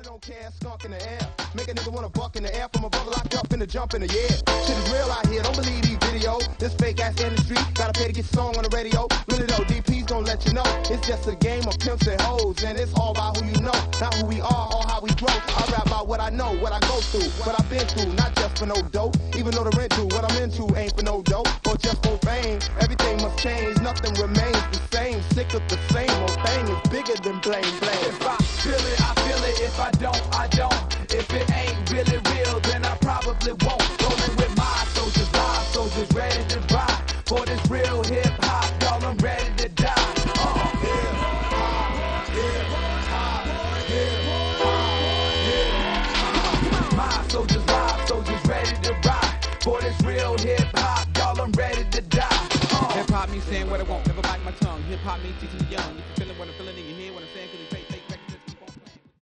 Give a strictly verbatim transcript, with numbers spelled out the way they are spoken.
don't care, skunk in the air. Make a nigga wanna buck in the air from a brother locked up in the jump in the air. Shit is real out here, don't believe these videos. This fake ass industry, gotta pay to get song on the radio. Really though, D Ps gon' let you know. It's just a game of pimps and hoes, and it's all about who you know, not who we are or how we grow. I rap about what I know, what I go through, what I've been through, not just for no dope. Even though the rent due, what I'm into ain't for no dope, or just for fame. Everything must change, nothing remains the same. Sick of the same old thing, is bigger than blame, blame. If I feel it, I feel it. If I don't, I don't. If it ain't really real, then I probably won't. Rolling with my soldiers, live soldiers, ready to ride. For this real hip hop, y'all, I'm ready to die. Uh, hip hop, hip hop, hip hop, hip hop. My soldiers, live soldiers, ready to ride. For this real hip hop, y'all, I'm ready to die. Uh, hip hop means saying what I want, never bite my tongue. Hip hop means teaching the young.